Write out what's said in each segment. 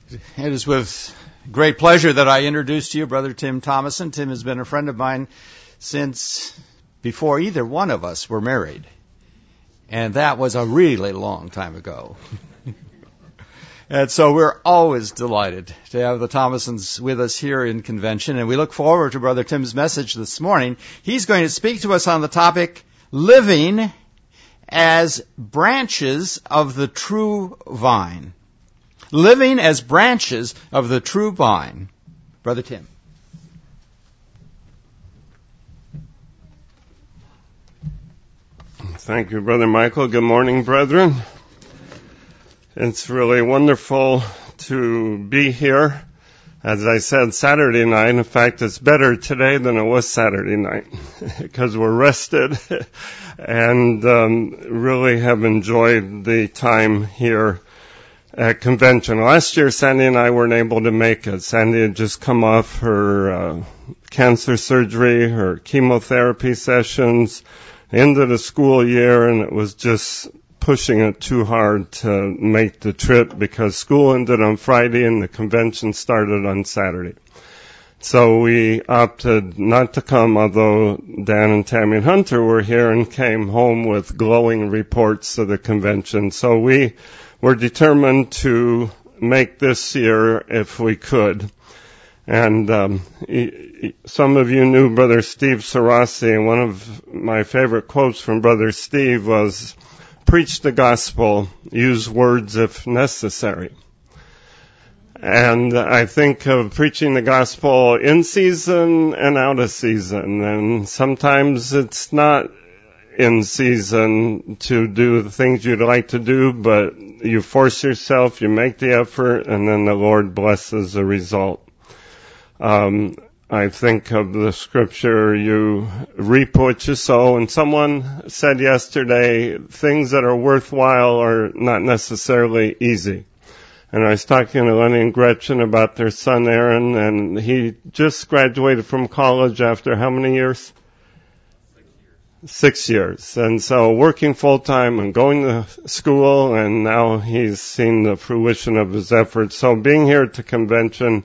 It is with great pleasure that I introduce to you Brother Tim Thomason. Tim has been a friend of mine since before either one of us were married. And that was a really long time ago. And so we're always delighted to have the Thomasons with us here in convention. And we look forward to Brother Tim's message this morning. He's going to speak to us on the topic, living as branches of the true vine. Living as branches of the true vine. Brother Tim. Thank you, Brother Michael. Good morning, brethren. It's really wonderful to be here. As I said, Saturday night. In fact, it's better today than it was Saturday night because we're rested and really have enjoyed the time here at convention. Last year, Sandy and I weren't able to make it. Sandy had just come off her cancer surgery, her chemotherapy sessions, end of the school year, and it was just pushing it too hard to make the trip because school ended on Friday and the convention started on Saturday. So we opted not to come, although Dan and Tammy and Hunter were here and came home with glowing reports of the convention. So we were determined to make this year if we could. And some of you knew Brother Steve Sarasi, and one of my favorite quotes from Brother Steve was, "Preach the gospel, use words if necessary." And I think of preaching the gospel in season and out of season, and sometimes it's not in season to do the things you'd like to do, but you force yourself, you make the effort, and then the Lord blesses the result. I think of the scripture, you reap what you sow, and someone said yesterday, things that are worthwhile are not necessarily easy. And I was talking to Lenny and Gretchen about their son Aaron, and he just graduated from college after how many years? 6 years. And so working full time and going to school, and now he's seen the fruition of his efforts. So being here at the convention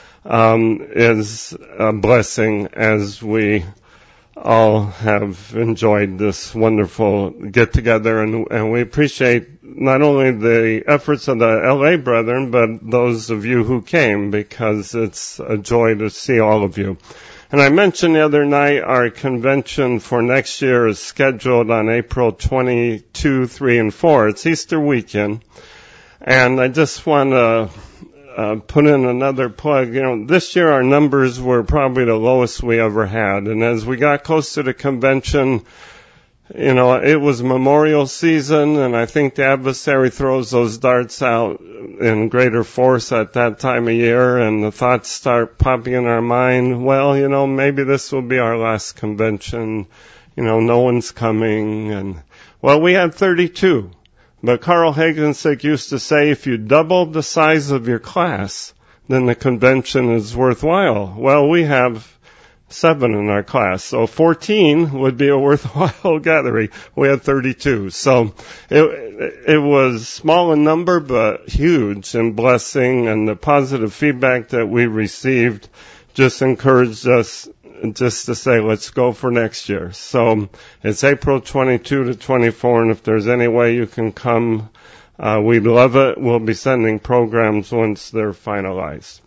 is a blessing as we all have enjoyed this wonderful get together, and we appreciate not only the efforts of the LA brethren, but those of you who came, because it's a joy to see all of you. And I mentioned the other night our convention for next year is scheduled on April 22, 3, and 4. It's Easter weekend. And I just want to put in another plug. You know, this year our numbers were probably the lowest we ever had. And as we got close to the convention, you know, it was memorial season, and I think the adversary throws those darts out in greater force at that time of year, and the thoughts start popping in our mind, well, you know, maybe this will be our last convention, you know, no one's coming, and, well, we had 32, but Carl Hagensick used to say, if you double the size of your class, then the convention is worthwhile. Well, we have 7 in our class, so 14 would be a worthwhile gathering. We had 32, so it was small in number but huge in blessing, and the positive feedback that we received just encouraged us just to say, let's go for next year. So it's April 22 to 24, and if there's any way you can come, we'd love it. We'll be sending programs once they're finalized.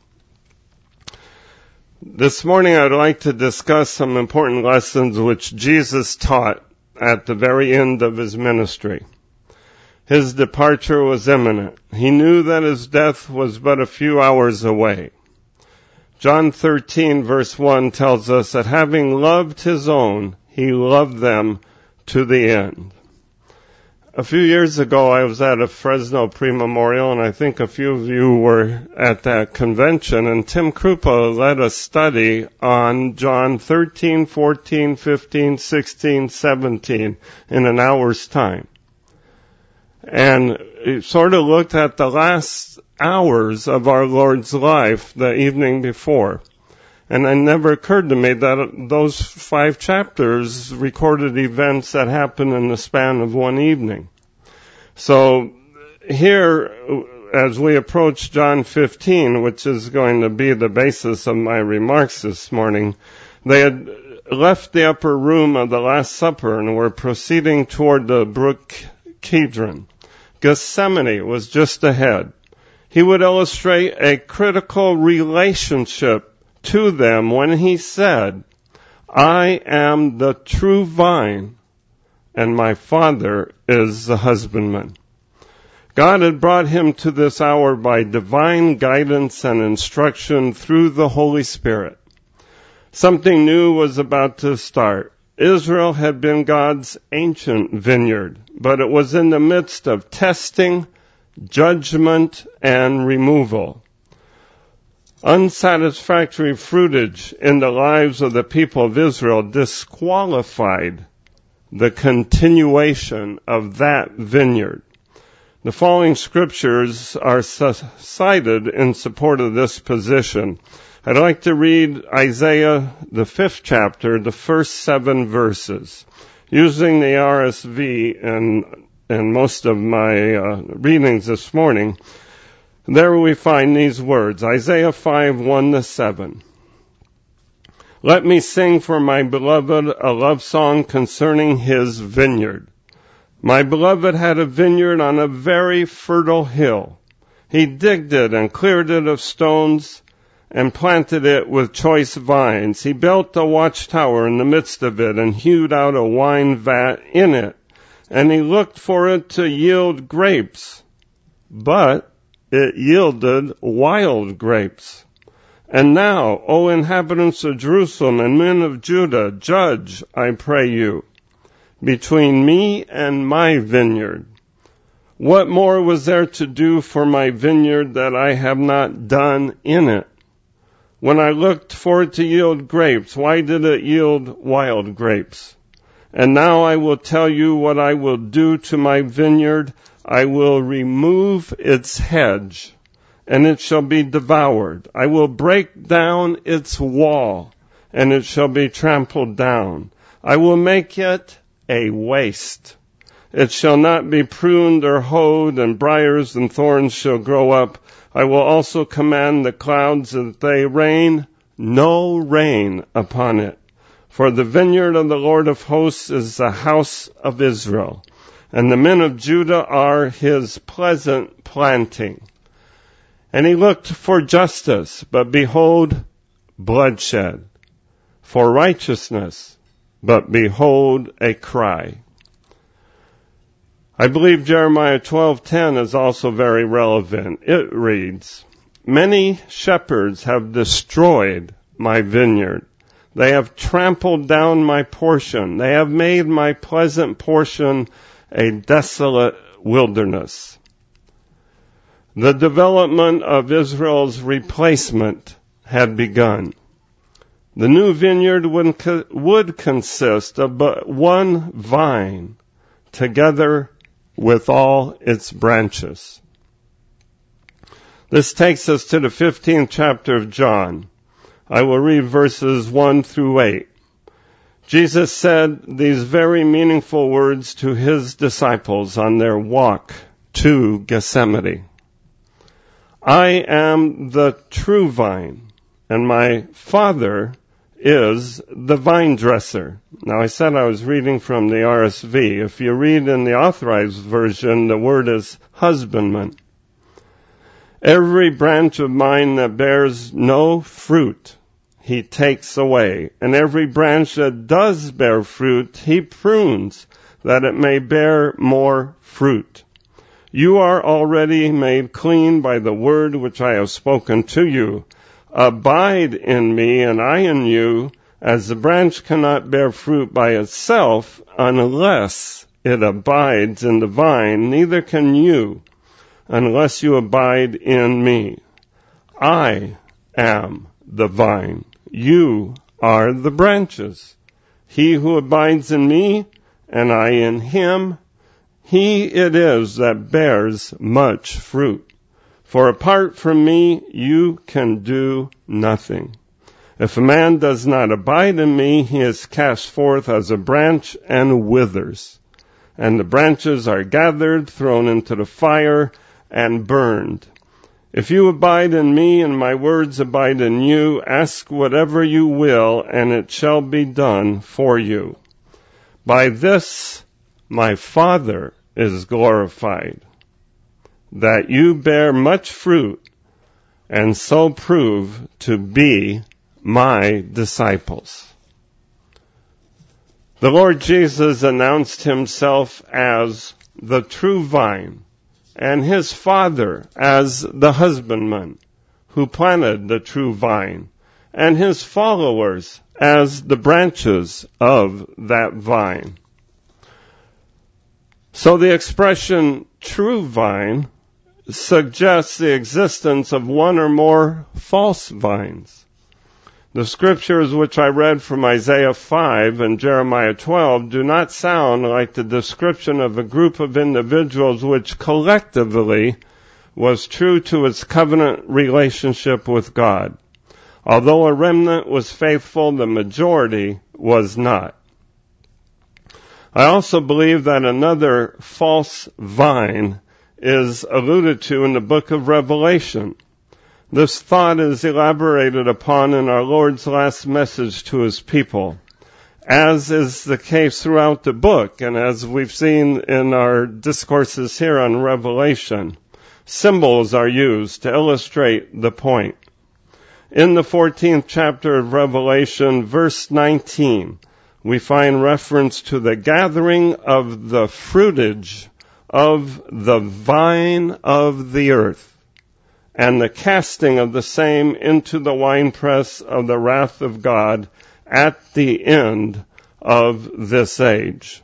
This morning I'd like to discuss some important lessons which Jesus taught at the very end of his ministry. His departure was imminent. He knew that his death was but a few hours away. John 13 verse 1 tells us that having loved his own, he loved them to the end. A few years ago, I was at a Fresno pre-memorial, and I think a few of you were at that convention, and Tim Krupa led a study on John 13, 14, 15, 16, 17 in an hour's time. And it sort of looked at the last hours of our Lord's life the evening before. And it never occurred to me that those 5 chapters recorded events that happened in the span of one evening. So here, as we approach John 15, which is going to be the basis of my remarks this morning, they had left the upper room of the Last Supper and were proceeding toward the brook Kidron. Gethsemane was just ahead. He would illustrate a critical relationship to them when he said, I am the true vine, and my Father is the husbandman. God had brought him to this hour by divine guidance and instruction through the Holy Spirit. Something new was about to start. Israel had been God's ancient vineyard, but it was in the midst of testing, judgment, and removal. Unsatisfactory fruitage in the lives of the people of Israel disqualified the continuation of that vineyard. The following scriptures are cited in support of this position. I'd like to read Isaiah, the 5th chapter, the first 7 verses. Using the RSV in most of my readings this morning, there we find these words, Isaiah 5, 1-7. Let me sing for my beloved a love song concerning his vineyard. My beloved had a vineyard on a very fertile hill. He digged it and cleared it of stones and planted it with choice vines. He built a watchtower in the midst of it and hewed out a wine vat in it. And he looked for it to yield grapes, but it yielded wild grapes. And now, O inhabitants of Jerusalem and men of Judah, judge, I pray you, between me and my vineyard. What more was there to do for my vineyard that I have not done in it? When I looked for it to yield grapes, why did it yield wild grapes? And now I will tell you what I will do to my vineyard. I will remove its hedge, and it shall be devoured. I will break down its wall, and it shall be trampled down. I will make it a waste. It shall not be pruned or hoed, and briars and thorns shall grow up. I will also command the clouds that they rain no rain upon it. For the vineyard of the Lord of hosts is the house of Israel, and the men of Judah are his pleasant planting. And he looked for justice, but behold, bloodshed. For righteousness, but behold, a cry. I believe Jeremiah 12:10 is also very relevant. It reads, Many shepherds have destroyed my vineyard. They have trampled down my portion. They have made my pleasant portion a desolate wilderness. The development of Israel's replacement had begun. The new vineyard would consist of but one vine, together with all its branches. This takes us to the 15th chapter of John. I will read verses 1-8. Jesus said these very meaningful words to his disciples on their walk to Gethsemane. I am the true vine, and my Father is the vine dresser. Now, I said I was reading from the RSV. If you read in the Authorized Version, the word is husbandman. Every branch of mine that bears no fruit, he takes away. And every branch that does bear fruit, he prunes, that it may bear more fruit. You are already made clean by the word which I have spoken to you. Abide in me, and I in you, as the branch cannot bear fruit by itself unless it abides in the vine, neither can you unless you abide in me. I am the vine. You are the branches. He who abides in me, and I in him, he it is that bears much fruit. For apart from me, you can do nothing. If a man does not abide in me, he is cast forth as a branch and withers. And the branches are gathered, thrown into the fire, and burned. If you abide in me and my words abide in you, ask whatever you will, and it shall be done for you. By this my Father is glorified, that you bear much fruit, and so prove to be my disciples. The Lord Jesus announced himself as the true vine, and his Father as the husbandman who planted the true vine, and his followers as the branches of that vine. So the expression true vine suggests the existence of one or more false vines. The scriptures which I read from Isaiah 5 and Jeremiah 12 do not sound like the description of a group of individuals which collectively was true to its covenant relationship with God. Although a remnant was faithful, the majority was not. I also believe that another false vine is alluded to in the book of Revelation. This thought is elaborated upon in our Lord's last message to his people, as is the case throughout the book, and as we've seen in our discourses here on Revelation. Symbols are used to illustrate the point. In the 14th chapter of Revelation, verse 19, we find reference to the gathering of the fruitage of the vine of the earth, and the casting of the same into the winepress of the wrath of God at the end of this age.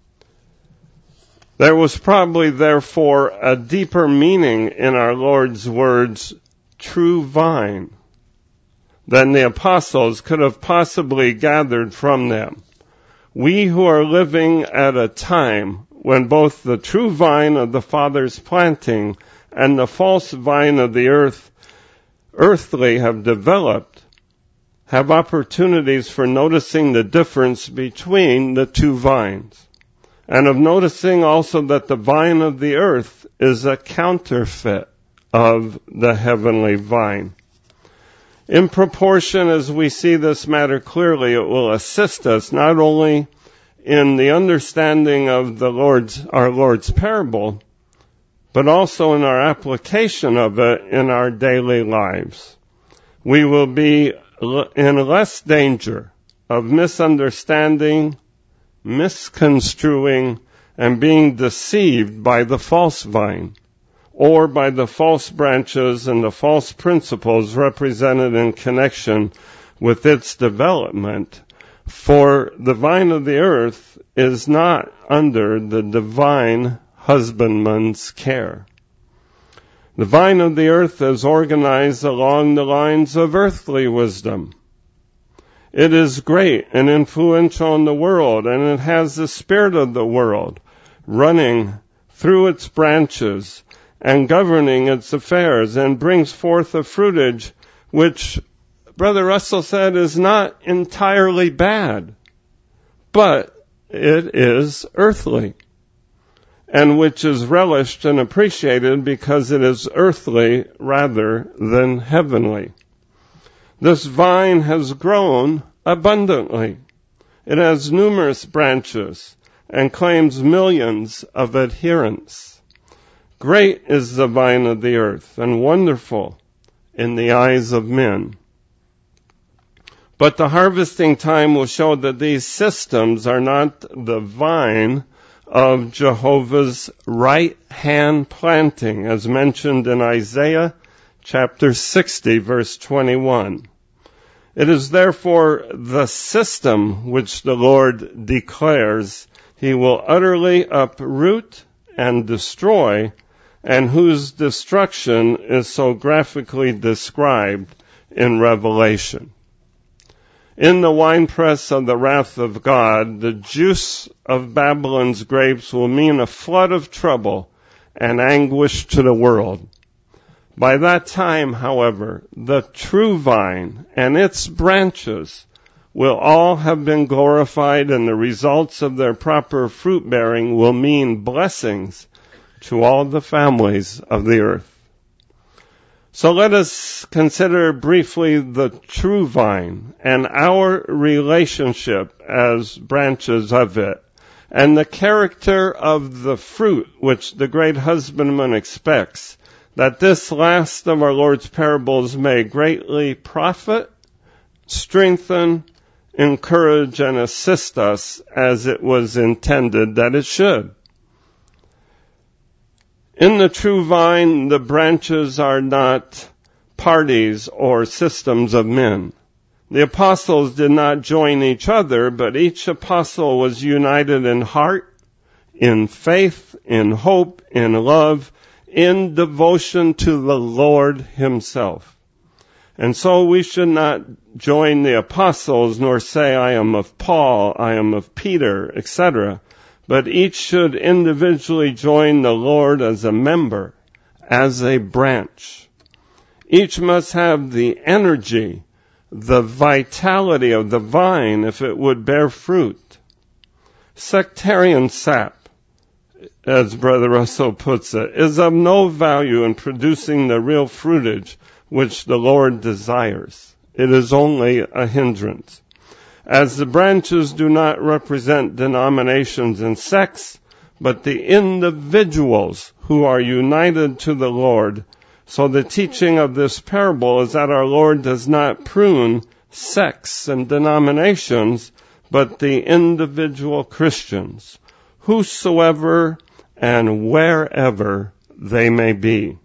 There was probably, therefore, a deeper meaning in our Lord's words, true vine, than the apostles could have possibly gathered from them. We who are living at a time when both the true vine of the Father's planting and the false vine of the earthly have developed, have opportunities for noticing the difference between the two vines, and of noticing also that the vine of the earth is a counterfeit of the heavenly vine. In proportion as we see this matter clearly, it will assist us not only in the understanding of our Lord's parable, but also in our application of it in our daily lives. We will be in less danger of misunderstanding, misconstruing, and being deceived by the false vine, or by the false branches and the false principles represented in connection with its development. For the vine of the earth is not under the divine husbandman's care. The vine of the earth is organized along the lines of earthly wisdom. It is great and influential in the world, and it has the spirit of the world running through its branches and governing its affairs, and brings forth a fruitage which Brother Russell said is not entirely bad, but it is earthly, and which is relished and appreciated because it is earthly rather than heavenly. This vine has grown abundantly. It has numerous branches and claims millions of adherents. Great is the vine of the earth and wonderful in the eyes of men. But the harvesting time will show that these systems are not the vine of Jehovah's right-hand planting, as mentioned in Isaiah chapter 60, verse 21. It is therefore the system which the Lord declares he will utterly uproot and destroy, and whose destruction is so graphically described in Revelation. In the winepress of the wrath of God, the juice of Babylon's grapes will mean a flood of trouble and anguish to the world. By that time, however, the true vine and its branches will all have been glorified, and the results of their proper fruit-bearing will mean blessings to all the families of the earth. So let us consider briefly the true vine and our relationship as branches of it, and the character of the fruit which the great husbandman expects, that this last of our Lord's parables may greatly profit, strengthen, encourage, and assist us as it was intended that it should. In the true vine, the branches are not parties or systems of men. The apostles did not join each other, but each apostle was united in heart, in faith, in hope, in love, in devotion to the Lord himself. And so we should not join the apostles nor say, I am of Paul, I am of Peter, etc., but each should individually join the Lord as a member, as a branch. Each must have the energy, the vitality of the vine if it would bear fruit. Sectarian sap, as Brother Russell puts it, is of no value in producing the real fruitage which the Lord desires. It is only a hindrance. As the branches do not represent denominations and sects, but the individuals who are united to the Lord, so the teaching of this parable is that our Lord does not prune sects and denominations, but the individual Christians, whosoever and wherever they may be.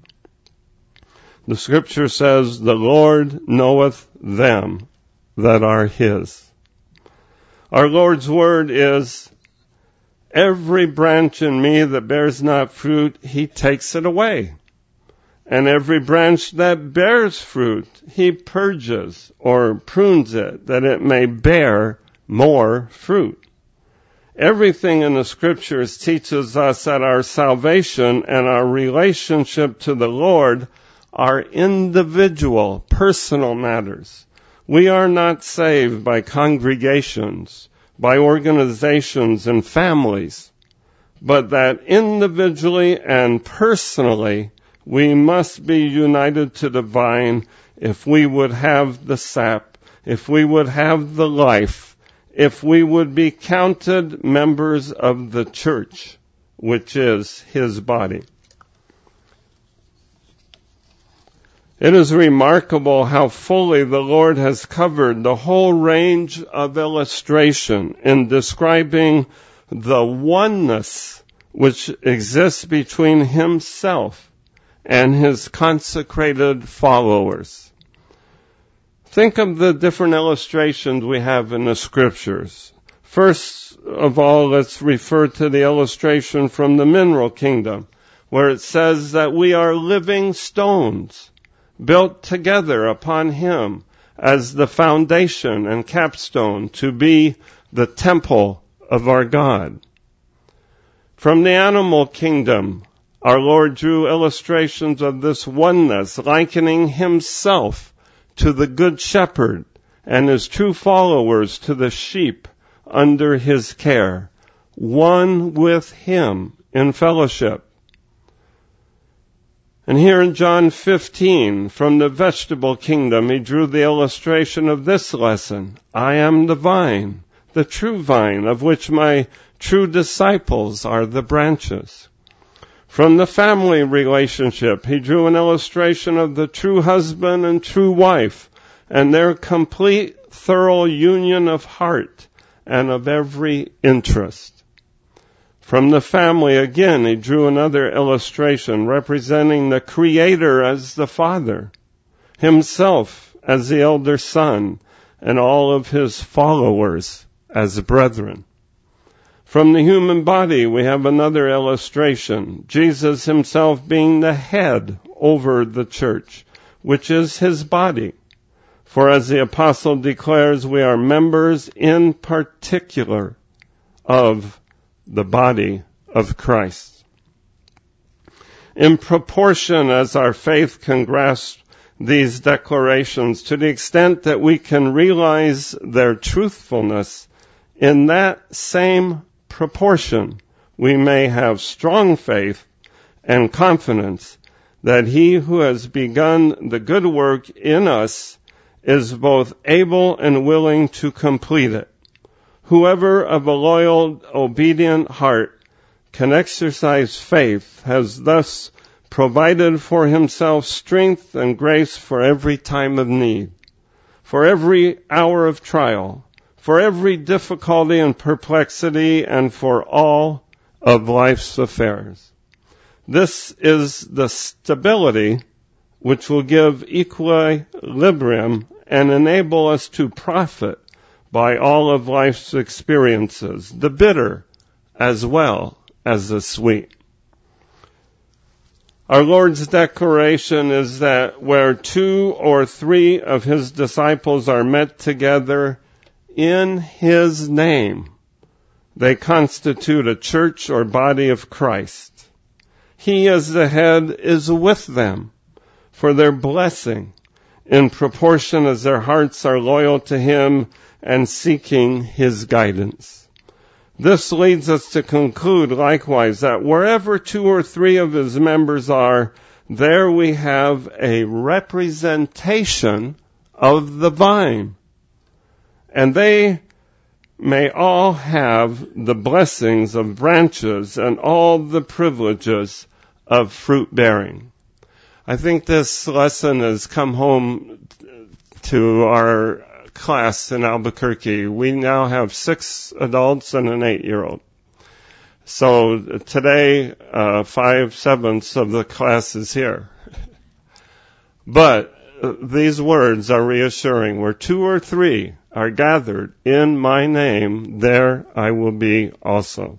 The scripture says, the Lord knoweth them that are his. Our Lord's word is, every branch in me that bears not fruit, he takes it away. And every branch that bears fruit, he purges or prunes it, that it may bear more fruit. Everything in the scriptures teaches us that our salvation and our relationship to the Lord are individual, personal matters. We are not saved by congregations, by organizations and families, but that individually and personally we must be united to the vine if we would have the sap, if we would have the life, if we would be counted members of the church, which is his body. It is remarkable how fully the Lord has covered the whole range of illustration in describing the oneness which exists between himself and his consecrated followers. Think of the different illustrations we have in the scriptures. First of all, let's refer to the illustration from the mineral kingdom, where it says that we are living stones, built together upon him as the foundation and capstone to be the temple of our God. From the animal kingdom, our Lord drew illustrations of this oneness, likening himself to the good shepherd and his true followers to the sheep under his care, one with him in fellowship. And here in John 15, from the vegetable kingdom, he drew the illustration of this lesson. I am the vine, the true vine, of which my true disciples are the branches. From the family relationship, he drew an illustration of the true husband and true wife, and their complete, thorough union of heart and of every interest. From the family, again, he drew another illustration representing the Creator as the Father, himself as the elder Son, and all of his followers as brethren. From the human body, we have another illustration, Jesus himself being the head over the church, which is his body. For as the apostle declares, we are members in particular of the body of Christ. In proportion as our faith can grasp these declarations, to the extent that we can realize their truthfulness, in that same proportion we may have strong faith and confidence that he who has begun the good work in us is both able and willing to complete it. Whoever of a loyal, obedient heart can exercise faith has thus provided for himself strength and grace for every time of need, for every hour of trial, for every difficulty and perplexity, and for all of life's affairs. This is the stability which will give equilibrium and enable us to profit by all of life's experiences, the bitter as well as the sweet. Our Lord's declaration is that where 2 or 3 of his disciples are met together in his name, they constitute a church or body of Christ. He as the head is with them for their blessing in proportion as their hearts are loyal to him and seeking his guidance. This leads us to conclude likewise that wherever 2 or 3 of his members are, there we have a representation of the vine. And they may all have the blessings of branches and all the privileges of fruit bearing. I think this lesson has come home to our class in Albuquerque. We now have 6 adults and an 8-year-old. So today, 5/7 of the class is here. But these words are reassuring. Where 2 or 3 are gathered in my name, there I will be also.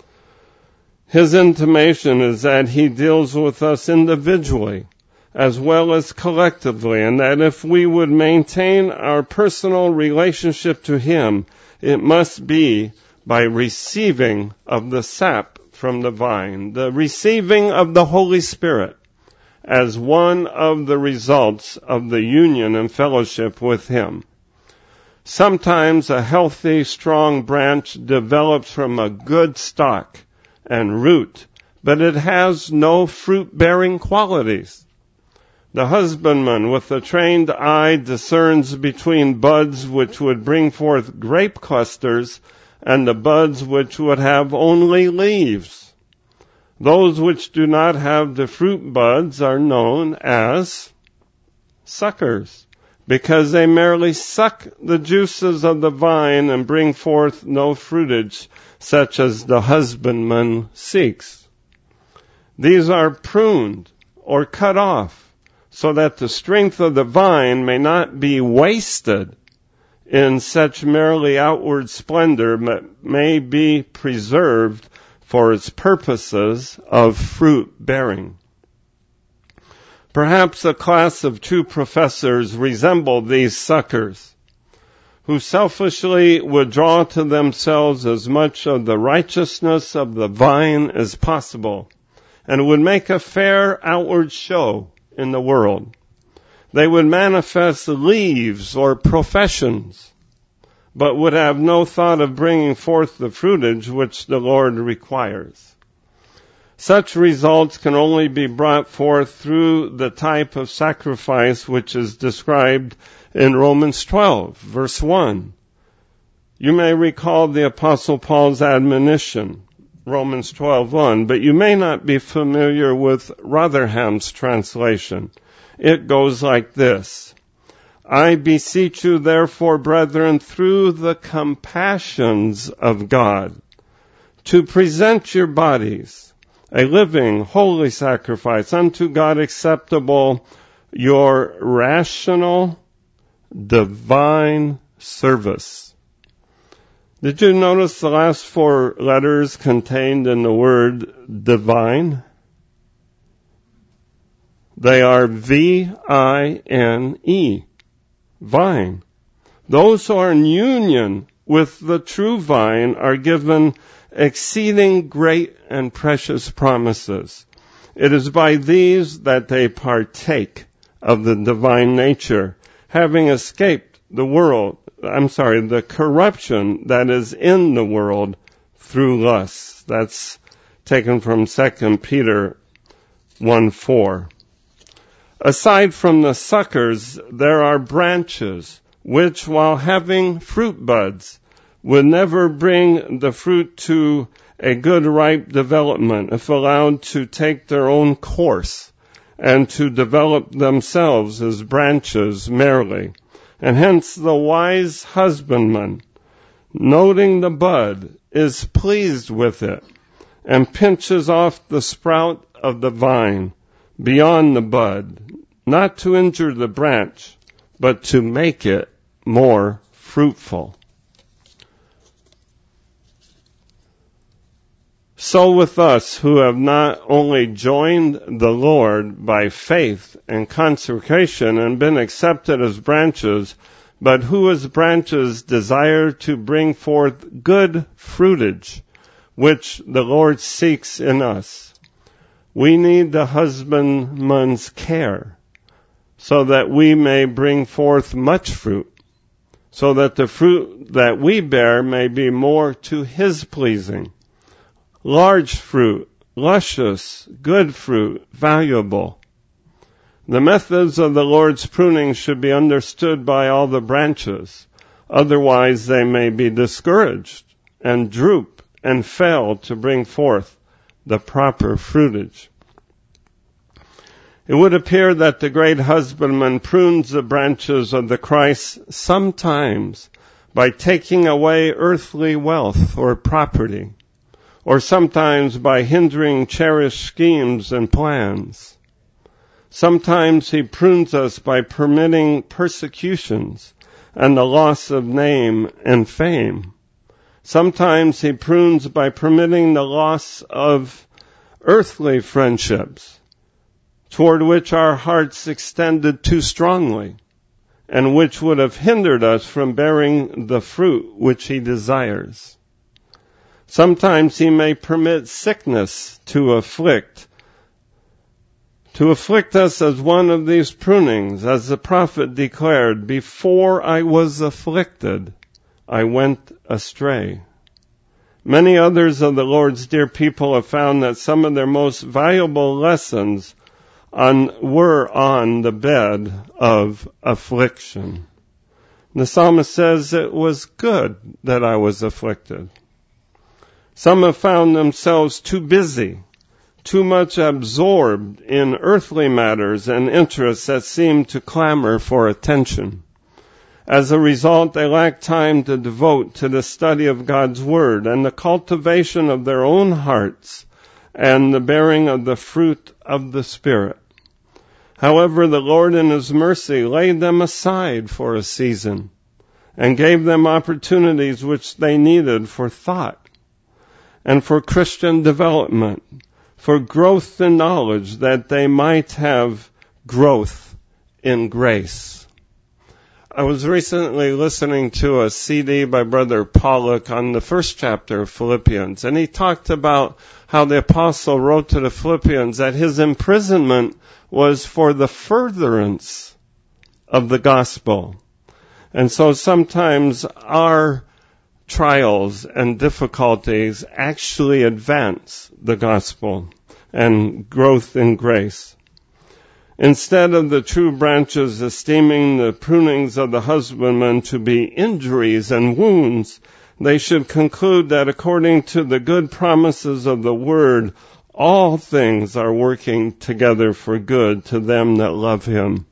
His intimation is that he deals with us individually as well as collectively, and that if we would maintain our personal relationship to him, it must be by receiving of the sap from the vine, the receiving of the Holy Spirit as one of the results of the union and fellowship with him. Sometimes a healthy, strong branch develops from a good stock and root, but it has no fruit-bearing qualities. The husbandman with a trained eye discerns between buds which would bring forth grape clusters and the buds which would have only leaves. Those which do not have the fruit buds are known as suckers, because they merely suck the juices of the vine and bring forth no fruitage such as the husbandman seeks. These are pruned or cut off, so that the strength of the vine may not be wasted in such merely outward splendor, but may be preserved for its purposes of fruit bearing. Perhaps a class of 2 professors resemble these suckers, who selfishly would draw to themselves as much of the righteousness of the vine as possible, and would make a fair outward show in the world. They would manifest leaves or professions, but would have no thought of bringing forth the fruitage which the Lord requires. Such results can only be brought forth through the type of sacrifice which is described in Romans 12, verse 1. You may recall the Apostle Paul's admonition, Romans 12:1, but you may not be familiar with Rotherham's translation. It goes like this: I beseech you, therefore, brethren, through the compassions of God, to present your bodies a living, holy sacrifice unto God acceptable, your rational, divine service. Did you notice the last 4 letters contained in the word divine? They are V-I-N-E, vine. Those who are in union with the true vine are given exceeding great and precious promises. It is by these that they partake of the divine nature, having escaped the corruption that is in the world through lust. That's taken from 2 Peter 1:4. Aside from the suckers, there are branches, which, while having fruit buds, would never bring the fruit to a good ripe development if allowed to take their own course and to develop themselves as branches merely. And hence the wise husbandman, noting the bud, is pleased with it and pinches off the sprout of the vine beyond the bud, not to injure the branch, but to make it more fruitful. So with us who have not only joined the Lord by faith and consecration and been accepted as branches, but who as branches desire to bring forth good fruitage, which the Lord seeks in us. We need the husbandman's care, so that we may bring forth much fruit, so that the fruit that we bear may be more to his pleasing. Large fruit, luscious, good fruit, valuable. The methods of the Lord's pruning should be understood by all the branches. Otherwise they may be discouraged and droop and fail to bring forth the proper fruitage. It would appear that the great husbandman prunes the branches of the Christ sometimes by taking away earthly wealth or property, or sometimes by hindering cherished schemes and plans. Sometimes he prunes us by permitting persecutions and the loss of name and fame. Sometimes he prunes by permitting the loss of earthly friendships toward which our hearts extended too strongly and which would have hindered us from bearing the fruit which he desires. Sometimes he may permit sickness to afflict us as one of these prunings, as the prophet declared, "Before I was afflicted, I went astray." Many others of the Lord's dear people have found that some of their most valuable lessons were on the bed of affliction. The psalmist says, "It was good that I was afflicted." Some have found themselves too busy, too much absorbed in earthly matters and interests that seem to clamor for attention. As a result, they lack time to devote to the study of God's Word and the cultivation of their own hearts and the bearing of the fruit of the Spirit. However, the Lord in His mercy laid them aside for a season and gave them opportunities which they needed for thought and for Christian development, for growth in knowledge, that they might have growth in grace. I was recently listening to a CD by Brother Pollock on the first chapter of Philippians, and he talked about how the apostle wrote to the Philippians that his imprisonment was for the furtherance of the gospel. And so sometimes our trials and difficulties actually advance the gospel and growth in grace. Instead of the true branches esteeming the prunings of the husbandman to be injuries and wounds, they should conclude that according to the good promises of the Word, all things are working together for good to them that love Him.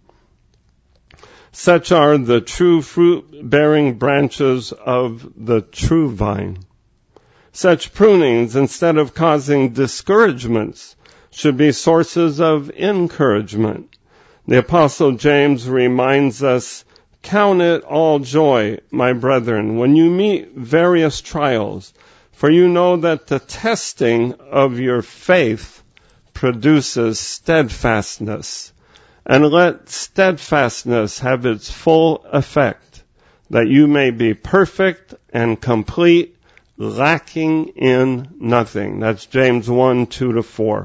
Such are the true fruit-bearing branches of the true vine. Such prunings, instead of causing discouragements, should be sources of encouragement. The Apostle James reminds us, "Count it all joy, my brethren, when you meet various trials, for you know that the testing of your faith produces steadfastness. And let steadfastness have its full effect, that you may be perfect and complete, lacking in nothing." That's James 1:2-4.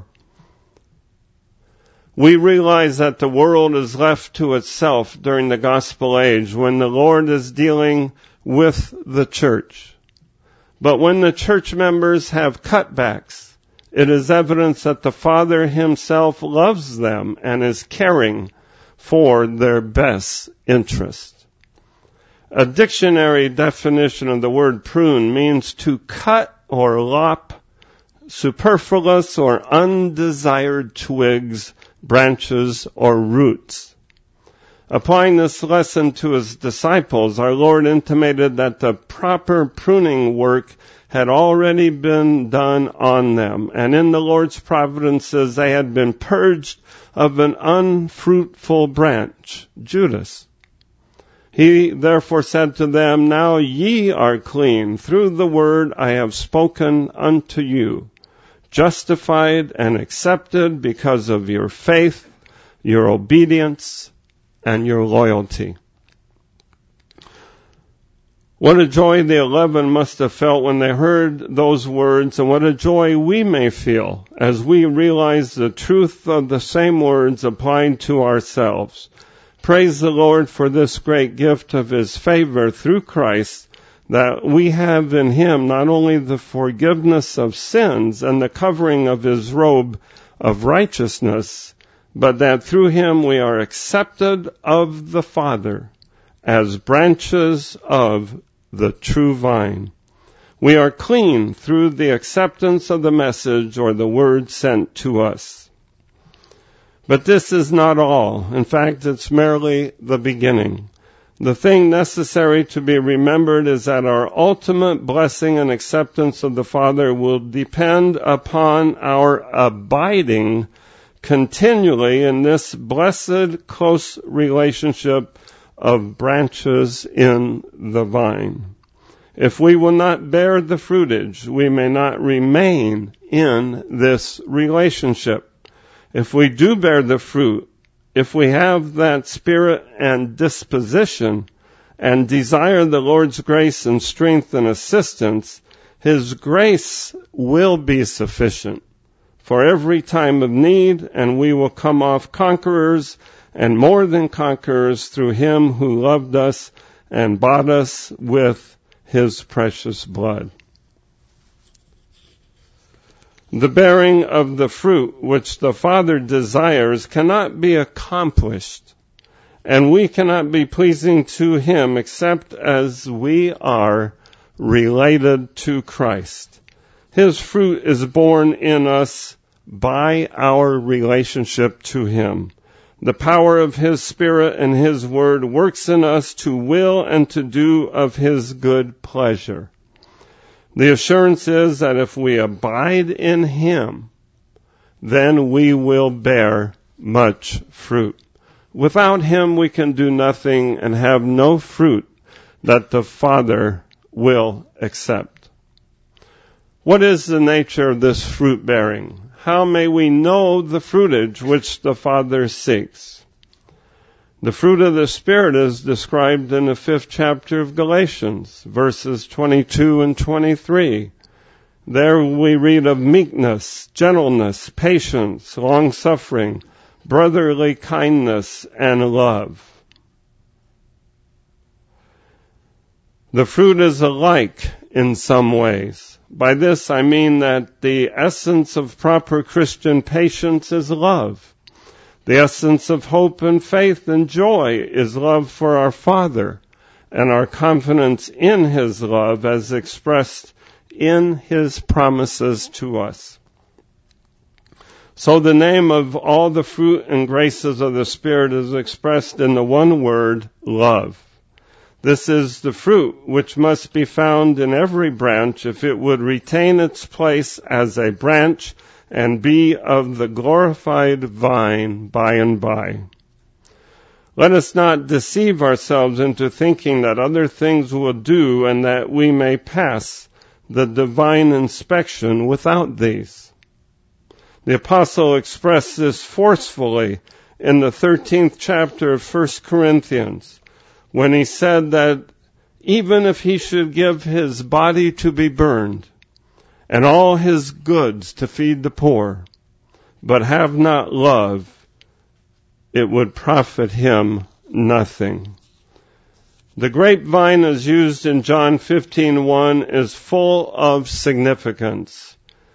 We realize that the world is left to itself during the gospel age when the Lord is dealing with the church. But when the church members have cutbacks It is evidence that the Father himself loves them and is caring for their best interest. A dictionary definition of the word prune means to cut or lop superfluous or undesired twigs, branches, or roots. Applying this lesson to his disciples, our Lord intimated that the proper pruning work had already been done on them, and in the Lord's providences they had been purged of an unfruitful branch, Judas. He therefore said to them, "Now ye are clean through the word I have spoken unto you, justified and accepted because of your faith, your obedience, and your loyalty." What a joy the 11 must have felt when they heard those words, and what a joy we may feel as we realize the truth of the same words applied to ourselves. Praise the Lord for this great gift of his favor through Christ, that we have in him not only the forgiveness of sins and the covering of his robe of righteousness, but that through him we are accepted of the Father as branches of the true vine. We are clean through the acceptance of the message or the word sent to us. But this is not all. In fact, it's merely the beginning. The thing necessary to be remembered is that our ultimate blessing and acceptance of the Father will depend upon our abiding continually in this blessed close relationship of branches in the vine. If we will not bear the fruitage, we may not remain in this relationship. If we do bear the fruit, if we have that spirit and disposition and desire the Lord's grace and strength and assistance, his grace will be sufficient for every time of need, and we will come off conquerors and more than conquerors through him who loved us and bought us with his precious blood. The bearing of the fruit which the Father desires cannot be accomplished, and we cannot be pleasing to him except as we are related to Christ. His fruit is born in us by our relationship to him. The power of his Spirit and his word works in us to will and to do of his good pleasure. The assurance is that if we abide in him, then we will bear much fruit. Without him we can do nothing and have no fruit that the Father will accept. What is the nature of this fruit bearing? How may we know the fruitage which the Father seeks? The fruit of the Spirit is described in the 5th chapter of Galatians, verses 22 and 23. There we read of meekness, gentleness, patience, long-suffering, brotherly kindness, and love. The fruit is alike in some ways. By this I mean that the essence of proper Christian patience is love. The essence of hope and faith and joy is love for our Father, and our confidence in his love as expressed in his promises to us. So the name of all the fruit and graces of the Spirit is expressed in the one word, love. This is the fruit which must be found in every branch if it would retain its place as a branch and be of the glorified vine by and by. Let us not deceive ourselves into thinking that other things will do and that we may pass the divine inspection without these. The apostle expressed this forcefully in the 13th chapter of 1 Corinthians, when he said that even if he should give his body to be burned and all his goods to feed the poor, but have not love, it would profit him nothing. The grapevine as used in John 15:1 is full of significance.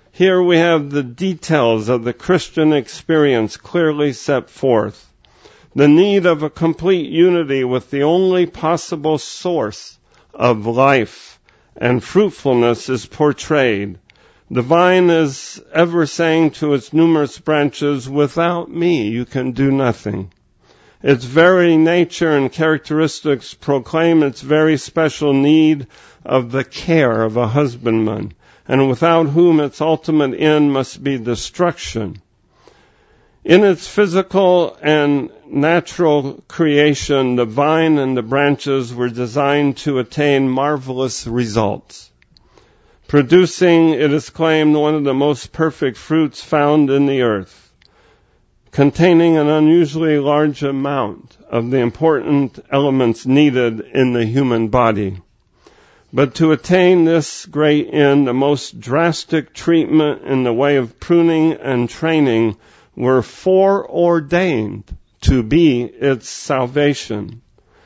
Here we have the details of the Christian experience clearly set forth. The need of a complete unity with the only possible source of life and fruitfulness is portrayed. The vine is ever saying to its numerous branches, without me you can do nothing. Its very nature and characteristics proclaim its very special need of the care of a husbandman, and without whom its ultimate end must be destruction. In its physical and natural creation, the vine and the branches were designed to attain marvelous results, producing, it is claimed, one of the most perfect fruits found in the earth, containing an unusually large amount of the important elements needed in the human body. But to attain this great end, the most drastic treatment in the way of pruning and training were foreordained to be its salvation.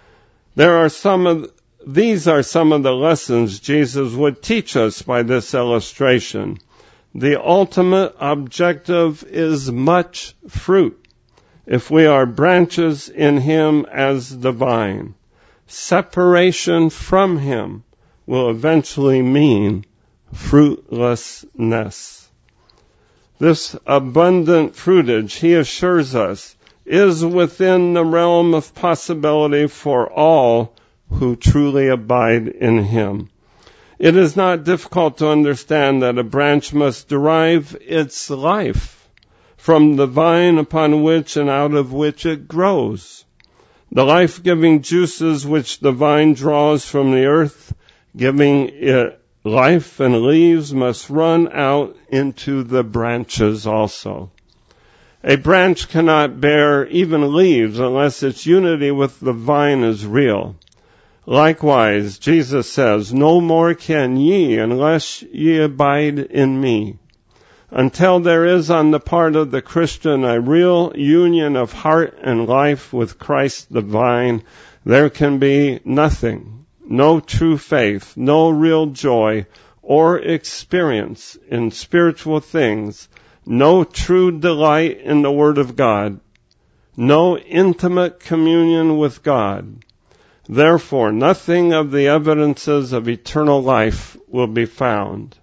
These are some of the lessons Jesus would teach us by this illustration. The ultimate objective is much fruit, if we are branches in Him as the vine. Separation from Him will eventually mean fruitlessness. This abundant fruitage, He assures us, is within the realm of possibility for all who truly abide in Him. It is not difficult to understand that a branch must derive its life from the vine upon which and out of which it grows. The life-giving juices which the vine draws from the earth, giving it life and leaves, must run out into the branches also. A branch cannot bear even leaves unless its unity with the vine is real. Likewise, Jesus says, "No more can ye unless ye abide in me." Until there is on the part of the Christian a real union of heart and life with Christ the vine, there can be nothing, no true faith, no real joy or experience in spiritual things, no true delight in the Word of God, no intimate communion with God. Therefore, nothing of the evidences of eternal life will be found.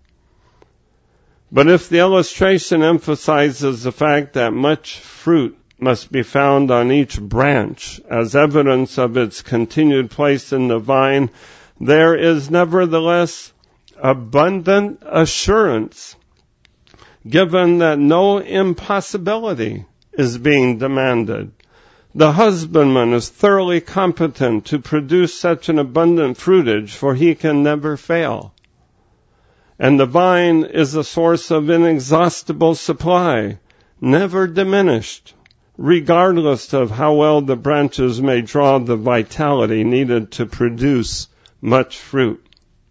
But if the illustration emphasizes the fact that much fruit must be found on each branch as evidence of its continued place in the vine, there is nevertheless abundant assurance given that no impossibility is being demanded. The husbandman is thoroughly competent to produce such an abundant fruitage, for he can never fail. And the vine is a source of inexhaustible supply, never diminished, regardless of how well the branches may draw the vitality needed to produce much fruit.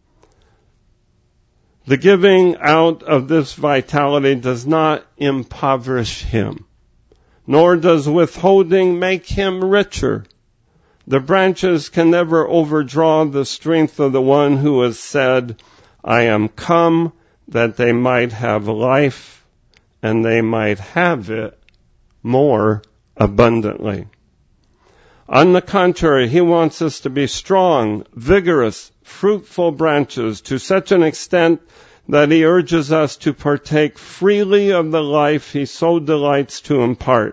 The giving out of this vitality does not impoverish him, nor does withholding make him richer. The branches can never overdraw the strength of the one who has said, "I am come that they might have life, and they might have it more abundantly." On the contrary, He wants us to be strong, vigorous, fruitful branches to such an extent that He urges us to partake freely of the life He so delights to impart.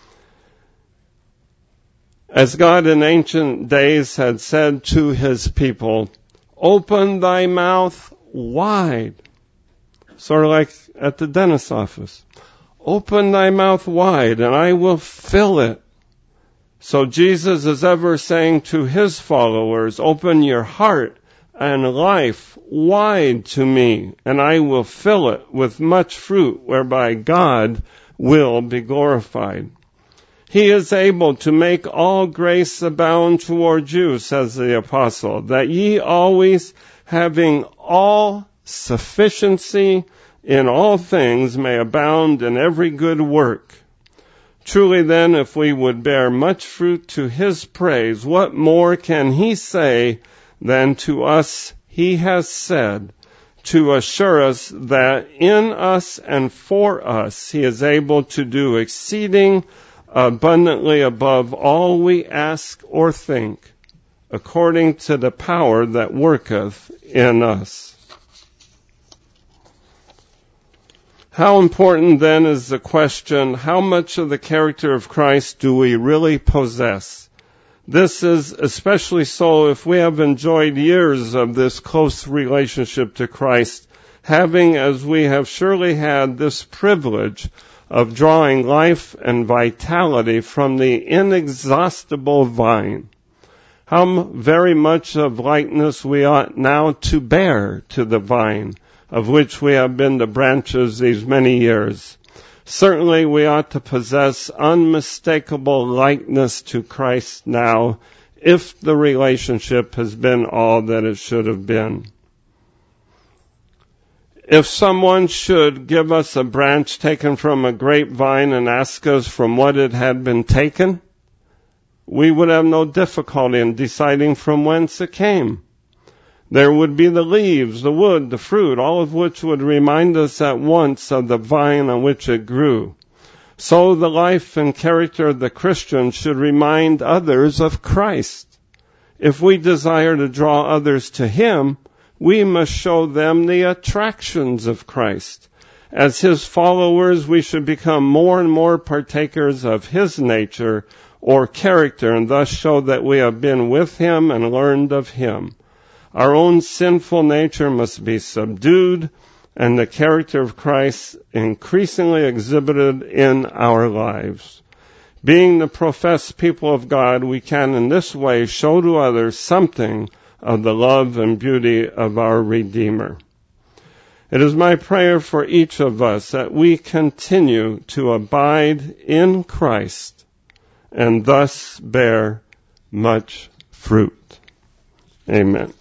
As God in ancient days had said to His people, "Open thy mouth wide." Sort of like at the dentist's office. "Open thy mouth wide, and I will fill it." So Jesus is ever saying to His followers, "Open your heart and life wide to me, and I will fill it with much fruit, whereby God will be glorified." He is able to make all grace abound toward you, says the apostle, that ye always, having all sufficiency in all things, may abound in every good work. Truly then, if we would bear much fruit to His praise, what more can He say than to us He has said, to assure us that in us and for us he is able to do exceeding abundantly above all we ask or think, according to the power that worketh in us. How important then is the question, how much of the character of Christ do we really possess? This is especially so if we have enjoyed years of this close relationship to Christ, having, as we have surely had, this privilege of drawing life and vitality from the inexhaustible vine. How very much of likeness we ought now to bear to the vine, of which we have been the branches these many years. Certainly we ought to possess unmistakable likeness to Christ now, if the relationship has been all that it should have been. If someone should give us a branch taken from a grapevine and ask us from what it had been taken, we would have no difficulty in deciding from whence it came. There would be the leaves, the wood, the fruit, all of which would remind us at once of the vine on which it grew. So the life and character of the Christian should remind others of Christ. If we desire to draw others to Him, we must show them the attractions of Christ. As His followers, we should become more and more partakers of His nature or character, and thus show that we have been with Him and learned of Him. Our own sinful nature must be subdued, and the character of Christ increasingly exhibited in our lives. Being the professed people of God, we can in this way show to others something of the love and beauty of our Redeemer. It is my prayer for each of us that we continue to abide in Christ and thus bear much fruit. Amen.